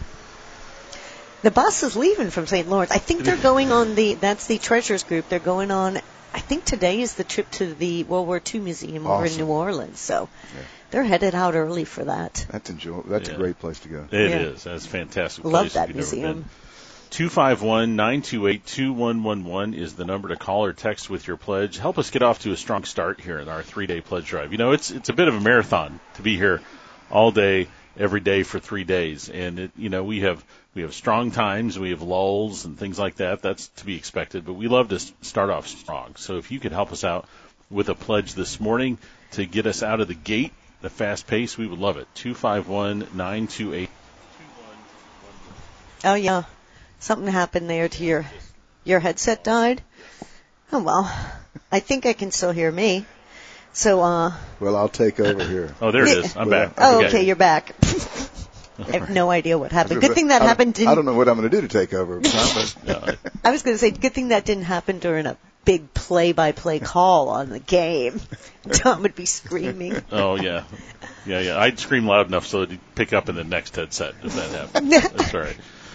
The bus is leaving from Saint Lawrence. I think they're going on the, that's the Treasures Group. They're going on, I think today is the trip to the World War Two Museum
awesome.
over in New Orleans. So
yeah.
they're headed out early for that.
That's enjoy. That's
yeah.
a great place to go.
It
yeah.
is. That's a fantastic place.
Love that
if you've never
museum.
been. two five one, nine two eight, two one one one is the number to call or text with your pledge. Help us get off to a strong start here in our three-day pledge drive. You know, it's it's a bit of a marathon to be here all day every day for three days. And, it, you know, we have we have strong times, we have lulls and things like that. That's to be expected. But we love to start off strong. So if you could help us out with a pledge this morning to get us out of the gate, the fast pace, we would love it. two five one, nine two eight, two one one one.
Oh, yeah. Something happened there to your your headset died? Oh, well. I think I can still hear me. So, uh...
Well, I'll take over here.
Oh, there it is. I'm back.
Oh, okay, you're back. I have no idea what happened. Good thing that
I
happened didn't...
I don't know what I'm going to do to take over. But
I was going to say, good thing that didn't happen during a big play-by-play call on the game. Tom would be screaming.
Oh, yeah. Yeah, yeah. I'd scream loud enough so it'd pick up in the next headset if that happened. That's all right.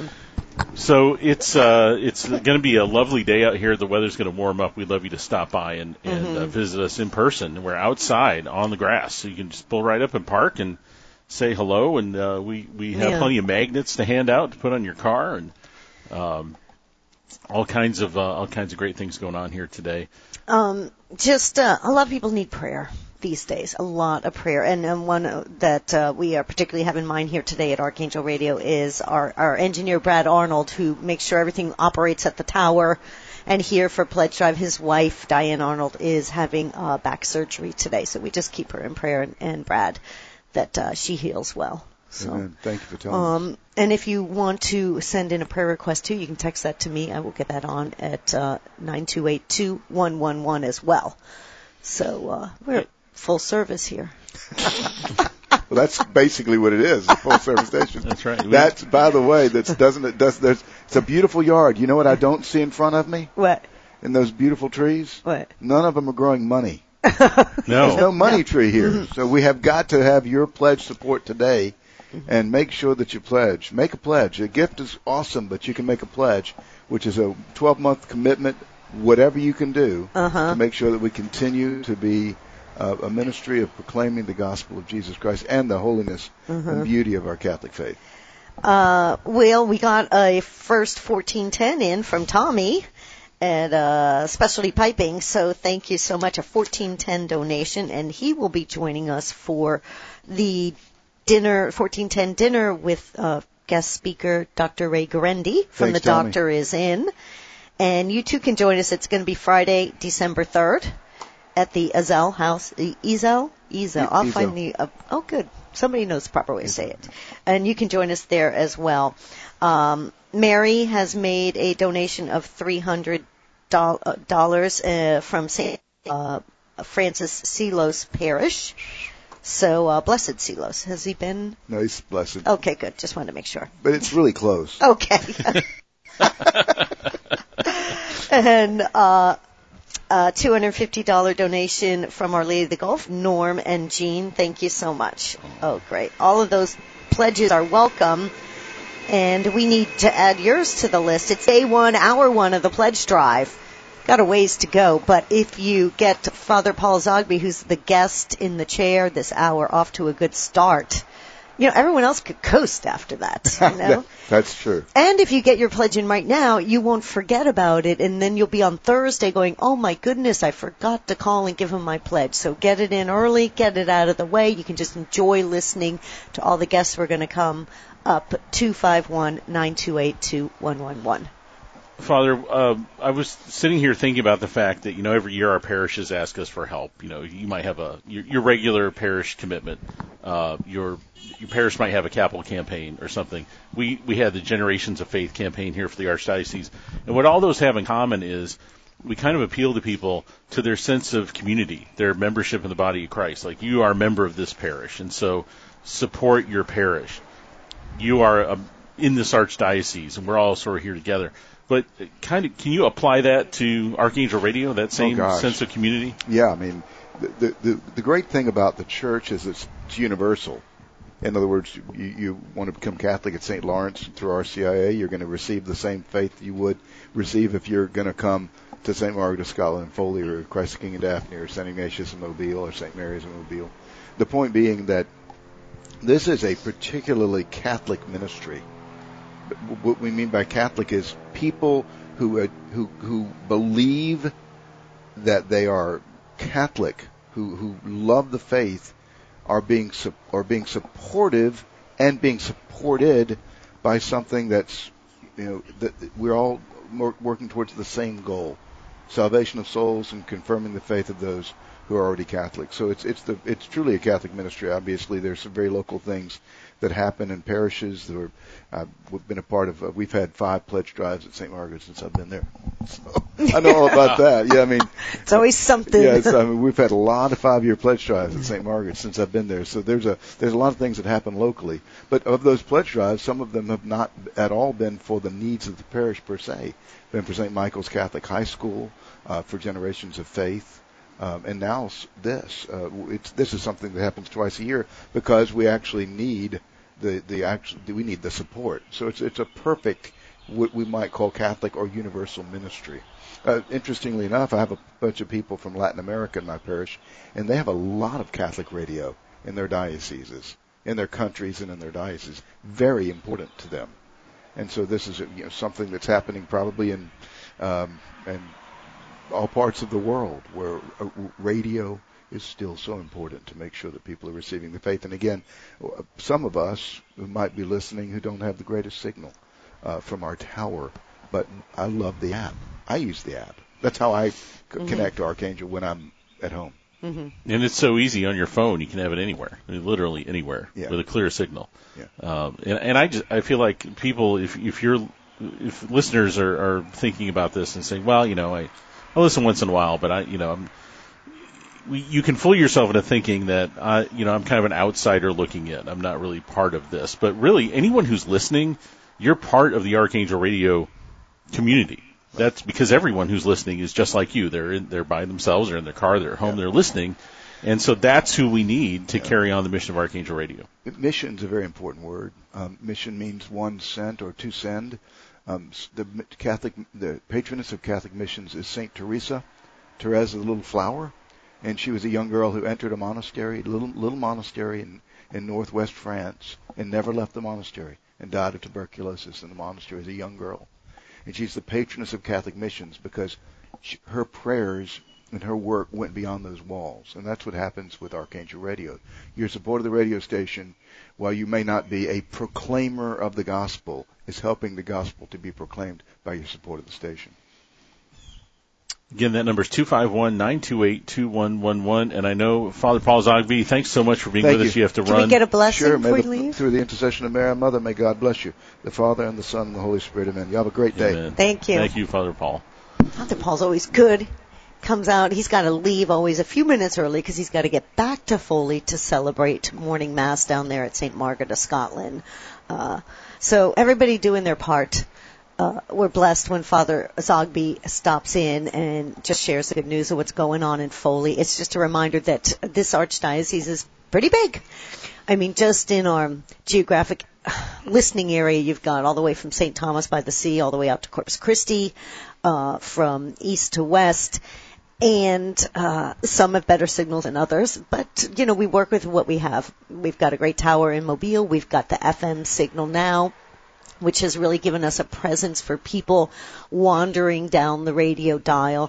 So it's uh, it's going to be a lovely day out here. The weather's going to warm up. We'd love you to stop by and, and mm-hmm. uh, visit us in person. We're outside on the grass, so you can just pull right up and park and say hello. And uh, we, we have yeah. plenty of magnets to hand out to put on your car, and um, all kinds of uh, all kinds of great things going on here today.
Um, just uh, a lot of people need prayer these days, a lot of prayer. And um, one that uh, we are particularly have in mind here today at Archangel Radio is our, our engineer, Brad Arnold, who makes sure everything operates at the tower. And here for Pledge Drive, his wife, Diane Arnold, is having uh, back surgery today. So we just keep her in prayer, and, and Brad, that uh, she heals well. So,
Amen. Thank you for telling
um,
us.
And if you want to send in a prayer request, too, you can text that to me. I will get that on at uh, nine two eight, two one one one as well. So uh, we're full service here.
Well, that's basically what it is, a full service station.
That's right.
That's, by the way, that's doesn't it does there's it's a beautiful yard. You know what I don't see in front of me?
What?
In those beautiful trees?
What?
None of them are growing money.
No.
There's no money
no.
tree here.
Mm-hmm.
So we have got to have your pledge support today, mm-hmm. and make sure that you pledge. Make a pledge. A gift is awesome, but you can make a pledge, which is a twelve-month commitment, whatever you can do
uh-huh.
to make sure that we continue to be Uh, a ministry of proclaiming the gospel of Jesus Christ and the holiness mm-hmm. and beauty of our Catholic faith.
Uh, well, we got a first fourteen ten in from Tommy at uh, Specialty Piping, so thank you so much. A fourteen ten donation, and he will be joining us for the dinner, fourteen ten dinner with uh, guest speaker Doctor Ray Garendi from
Thanks,
The
Tommy.
Doctor Is In. And you too can join us. It's going to be Friday, December third. At the Ezel House, Ezel? Ezel. I'll
Ezel.
find the, uh, oh good. Somebody knows the proper way to say it. And you can join us there as well. Um, Mary has made a donation of three hundred dollars uh, from Saint Uh, Francis Selos Parish. So, uh, blessed Selos. Has he been?
No, he's blessed.
Okay, good. Just wanted to make sure.
But it's really close.
Okay. and, uh, Uh, two hundred fifty dollars donation from Our Lady of the Gulf, Norm and Jean. Thank you so much. Oh, great. All of those pledges are welcome, and we need to add yours to the list. It's day one, hour one of the pledge drive. Got a ways to go, but if you get Father Paul Zogby, who's the guest in the chair this hour, off to a good start, you know, everyone else could coast after that, you know?
That's true.
And if you get your pledge in right now, you won't forget about it, and then you'll be on Thursday going, oh my goodness, I forgot to call and give him my pledge. So get it in early, get it out of the way. You can just enjoy listening to all the guests who are going to come up. two five one, nine two eight, two one one one.
Father, uh, I was sitting here thinking about the fact that, you know, every year our parishes ask us for help. You know, you might have a your, your regular parish commitment. Uh, your your parish might have a capital campaign or something. We we had the Generations of Faith campaign here for the Archdiocese. And what all those have in common is we kind of appeal to people to their sense of community, their membership in the body of Christ. Like, you are a member of this parish, and so support your parish. You are a, in this Archdiocese, and we're all sort of here together. But kind of, can you apply that to Archangel Radio, that same
oh,
sense of community?
Yeah, I mean, the, the the great thing about the church is it's, it's universal. In other words, you, you want to become Catholic at Saint Lawrence through R C I A, you're going to receive the same faith you would receive if you're going to come to Saint Margaret of Scotland in Foley, or Christ the King of Daphne, or Saint Ignatius in Mobile, or Saint Mary's in Mobile. The point being that this is a particularly Catholic ministry. What we mean by Catholic is people who uh, who who believe that they are Catholic, who who love the faith, are being are being supportive and being supported by something that's, you know, that we're all working towards the same goal: salvation of souls and confirming the faith of those who are already Catholic. So it's it's the it's truly a Catholic ministry. Obviously, there's some very local things that happen in parishes that are, uh, we've been a part of. Uh, we've had five pledge drives at Saint Margaret since I've been there. So I know all about that. Yeah, I mean,
it's always something.
Yeah, it's, I mean, we've had a lot of five-year pledge drives at Saint Margaret since I've been there. So there's a there's a lot of things that happen locally. But of those pledge drives, some of them have not at all been for the needs of the parish per se. Been for Saint Michael's Catholic High School, uh, for Generations of Faith. Um, and now this, uh, it's, this is something that happens twice a year because we actually need the the actual we need the support. So it's it's a perfect what we might call Catholic or universal ministry. Uh, interestingly enough, I have a bunch of people from Latin America in my parish, and they have a lot of Catholic radio in their dioceses, in their countries, and in their dioceses. Very important to them. And so this is, you know, something that's happening probably in um, and. all parts of the world where radio is still so important to make sure that people are receiving the faith. And again, some of us who might be listening who don't have the greatest signal uh, from our tower, but I love the app. I use the app. That's how I mm-hmm. connect to Archangel when I'm at home.
Mm-hmm. And it's so easy on your phone. You can have it anywhere, I mean, literally anywhere, yeah. with a clear signal.
Yeah.
Um, and, and I just I feel like people, if if you're if listeners are, are thinking about this and saying, well, you know, I I listen once in a while, but I, you know, I'm, we, you can fool yourself into thinking that I, you know, I'm kind of an outsider looking in. I'm not really part of this, but really, anyone who's listening, you're part of the Archangel Radio community. That's because everyone who's listening is just like you. They're in, they're by themselves, or in their car, they're at home, yeah. they're listening, and so that's who we need to yeah. carry on the mission of Archangel Radio.
Mission's a very important word. Um, mission means one sent or to send. Um, the Catholic, the patroness of Catholic missions is Saint Teresa, Therese the little flower, and she was a young girl who entered a monastery, a little little monastery in, in northwest France, and never left the monastery, and died of tuberculosis in the monastery as a young girl. And she's the patroness of Catholic missions because she, her prayers and her work went beyond those walls, and that's what happens with Archangel Radio. Your support of the radio station, while you may not be a proclaimer of the gospel, is helping the gospel to be proclaimed by your support of the station.
Again, that number is two five one, nine two eight, two one one one. And I know, Father Paul Zogby, thanks so much for being
Thank
with
you.
us. You have to
Can
run.
Can we get a blessing
sure,
before
may
you
the,
leave?
Through the intercession of Mary, our Mother, may God bless you, the Father and the Son and the Holy Spirit. Amen. You have a great day.
Amen.
Thank you.
Thank you, Father Paul.
Father Paul's always good. Comes out, he's got to leave always a few minutes early because he's got to get back to Foley to celebrate morning mass down there at Saint Margaret of Scotland. Uh, so everybody doing their part. Uh, we're blessed when Father Zogby stops in and just shares the good news of what's going on in Foley. It's just a reminder that this archdiocese is pretty big. I mean, just in our geographic listening area, you've got all the way from Saint Thomas by the Sea all the way out to Corpus Christi, uh, from east to west. And uh, some have better signals than others, but, you know, we work with what we have. We've got a great tower in Mobile. We've got the F M signal now, which has really given us a presence for people wandering down the radio dial.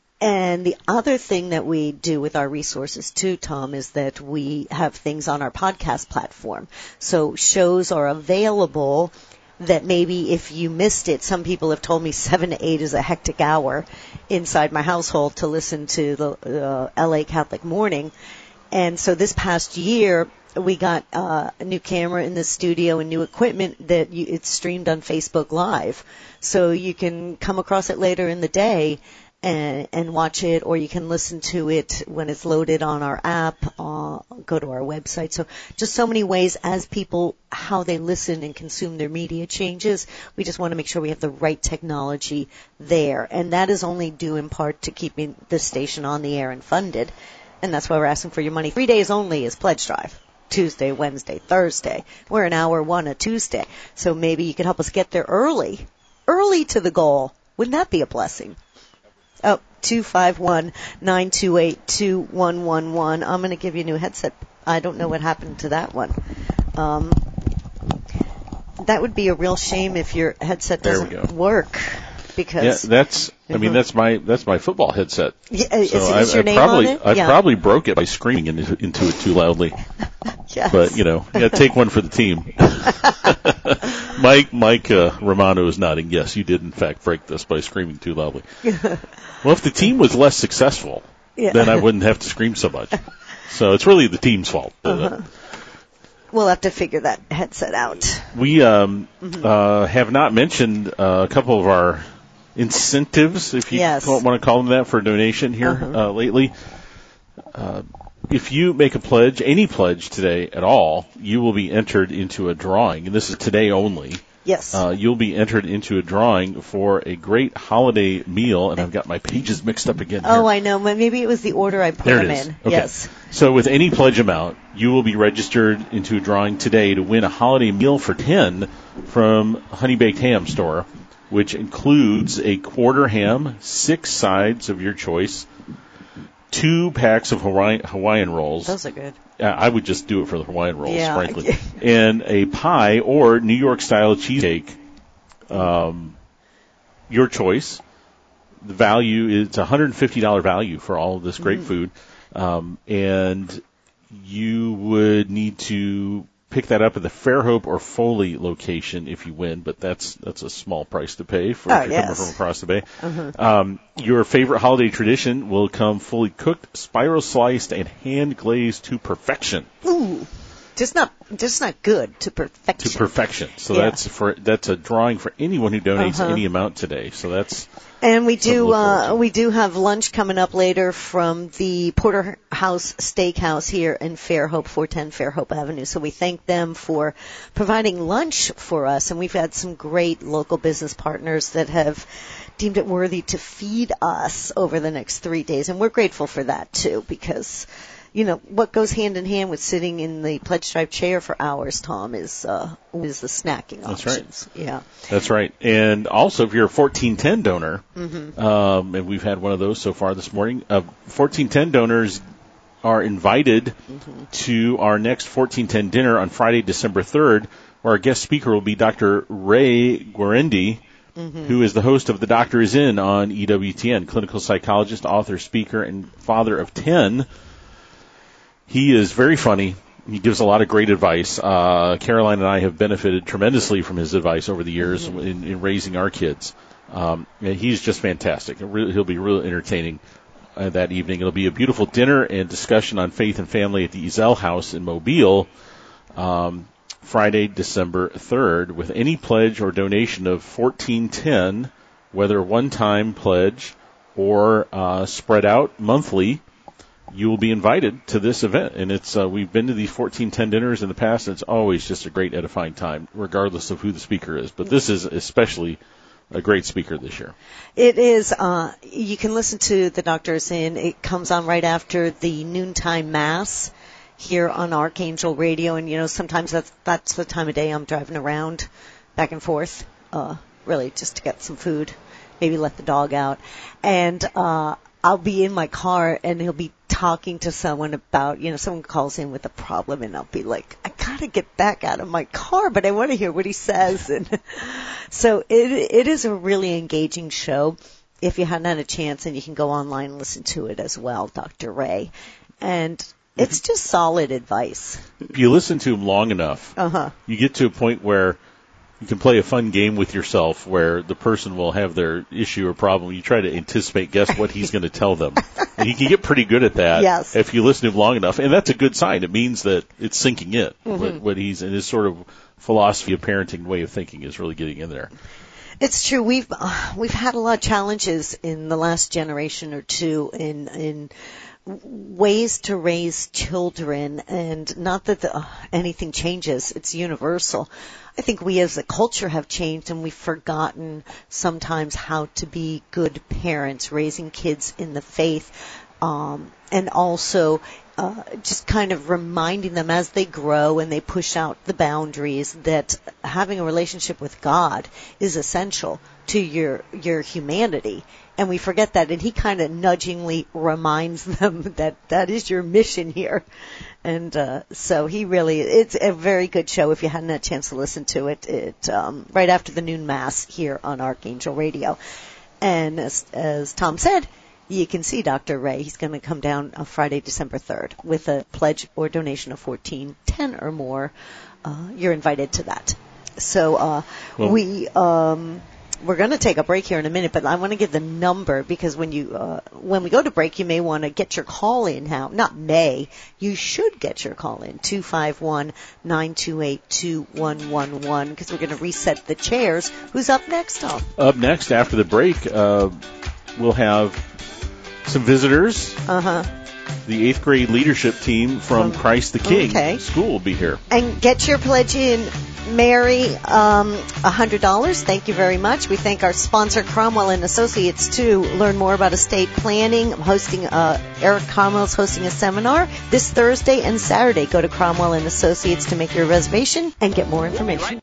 And the other thing that we do with our resources, too, Tom, is that we have things on our podcast platform. So shows are available that maybe if you missed it, some people have told me seven to eight is a hectic hour inside my household to listen to the uh, L A Catholic Morning. And so this past year, we got uh, a new camera in the studio and new equipment that you, it's streamed on Facebook Live. So you can come across it later in the day and, and watch it, or you can listen to it when it's loaded on our app, uh, go to our website. So just so many ways as people, how they listen and consume their media changes. We just want to make sure we have the right technology there. And that is only due in part to keeping the station on the air and funded. And that's why we're asking for your money. Three days only is Pledge Drive. Tuesday, Wednesday, Thursday. We're an hour one a Tuesday. So maybe you could help us get there early, early to the goal. Wouldn't that be a blessing? Oh, two five one, nine two eight, two one one one. I'm going to give you a new headset. I don't know what happened to that one. Um, that would be a real shame if your headset doesn't work. Because
yeah, that's. I mean, that's my that's my football headset.
Yeah, is,
so
is
I,
your
I
name
probably
on it?
I
yeah.
probably broke it by screaming into, into it too loudly.
Yes.
But, you know, you got to take one for the team. Mike Mike uh, Romano is nodding. Yes, you did, in fact, break this by screaming too loudly. Well, if the team was less successful,
yeah.
then I wouldn't have to scream so much. So it's really the team's fault.
Uh-huh. We'll have to figure that headset out.
We um,
Mm-hmm.
uh, have not mentioned uh, a couple of our incentives, if you
Yes.
want to call them that, for donation here
Uh-huh.
uh, lately. Uh, if you make a pledge, any pledge today at all, you will be entered into a drawing, and this is today only.
Yes.
Uh, you'll be entered into a drawing for a great holiday meal, and I've got my pages mixed up again here.
Oh, I know. Maybe it was the order I put
There
them
it is.
in.
Okay.
Yes.
So with any pledge amount, you will be registered into a drawing today to win a holiday meal for ten from Honey Baked Ham Store, which includes a quarter ham, six sides of your choice, two packs of Hawaiian, Hawaiian rolls.
Those are good.
Uh, I would just do it for the Hawaiian rolls,
Yeah.
frankly. And a pie or New York-style cheesecake, um, your choice. The value is it's a one hundred fifty dollars value for all of this great
Mm.
food. Um, and you would need to pick that up at the Fairhope or Foley location if you win, but that's that's a small price to pay for
Oh,
if you're
yes.
coming from across the bay.
Uh-huh.
Um, your favorite holiday tradition will come fully cooked, spiral sliced, and hand glazed to perfection.
Ooh. Just not, just not good, to perfection.
To perfection. So
Yeah.
that's for that's a drawing for anyone who donates
Uh-huh.
any amount today. So that's
And we
something to
do
look forward
uh,
to.
we do have lunch coming up later from the Porterhouse Steakhouse here in Fairhope, four ten Fairhope Avenue. So we thank them for providing lunch for us, and we've had some great local business partners that have deemed it worthy to feed us over the next three days, and we're grateful for that too, because you know what goes hand in hand with sitting in the pledge drive chair for hours, Tom, is uh, is the snacking
That's right.
options. Yeah.
That's right. And also, if you're a fourteen ten donor,
Mhm.
um, and we've had one of those so far this morning, uh, fourteen ten donors are invited
Mm-hmm.
to our next fourteen ten dinner on Friday, December third, where our guest speaker will be Doctor Ray Guarendi,
Mhm.
who is the host of The Doctor Is In on E W T N, clinical psychologist, author, speaker, and father of ten. He is very funny. He gives a lot of great advice. Uh, Caroline and I have benefited tremendously from his advice over the years
Mm-hmm.
in, in raising our kids. Um, and he's just fantastic. He'll be really entertaining uh, that evening. It'll be a beautiful dinner and discussion on faith and family at the Ezel House in Mobile, um, Friday, December third, with any pledge or donation of fourteen ten, whether one-time pledge or uh, spread out monthly. You will be invited to this event, and it's uh, we've been to these fourteen ten dinners in the past, and it's always just a great edifying time, regardless of who the speaker is. But this is especially a great speaker this year.
It is. Uh, you can listen to The Doctor Is In. It comes on right after the noontime mass here on Archangel Radio, and you know sometimes that's that's the time of day I'm driving around, back and forth, uh, really just to get some food, maybe let the dog out, and uh, I'll be in my car, and he'll be talking to someone about, you know, someone calls in with a problem, and I'll be like, I gotta get back out of my car, but I want to hear what he says. And so it it is a really engaging show. If you hadn't had a chance, and you can go online and listen to it as well, Doctor Ray. And it's just solid advice.
If you listen to him long enough,
Uh-huh.
you get to a point where you can play a fun game with yourself where the person will have their issue or problem. You try to anticipate, guess what he's going to tell them. And you can get pretty good at that
Yes.
if you listen to him long enough. And that's a good sign. It means that it's sinking in.
Mhm.
What, what he's, and his sort of philosophy of parenting, way of thinking is really getting in there.
It's true. We've uh, we've had a lot of challenges in the last generation or two in in ways to raise children, and not that the, uh, anything changes. It's universal. I think we as a culture have changed, and we've forgotten sometimes how to be good parents, raising kids in the faith, um, and also uh, just kind of reminding them as they grow and they push out the boundaries that having a relationship with God is essential to your your humanity. And we forget that, and he kind of nudgingly reminds them that that is your mission here. And uh, so he really, it's a very good show if you hadn't had a chance to listen to it. It um, right after the noon mass here on Archangel Radio. And as, as Tom said, you can see Doctor Ray. He's going to come down on Friday, December third, with a pledge or donation of fourteen ten or more. Uh, you're invited to that. So uh,
well,
we um, we're going to take a break here in a minute, but I want to give the number because when you uh, when we go to break, you may want to get your call in now. Not may, you should get your call in two five one, nine two eight, two one one one because we're going to reset the chairs. Who's up next, Tom?
Up next after the break, uh, we'll have some visitors.
Uh huh.
The eighth grade leadership team from um, Christ the King
okay.
School will be here.
And get your pledge in. Mary, um, one hundred dollars. Thank you very much. We thank our sponsor, Cromwell and Associates, to learn more about estate planning. I'm hosting, uh, Eric Cromwell's hosting a seminar this Thursday and Saturday. Go to Cromwell and Associates to make your reservation and get more information.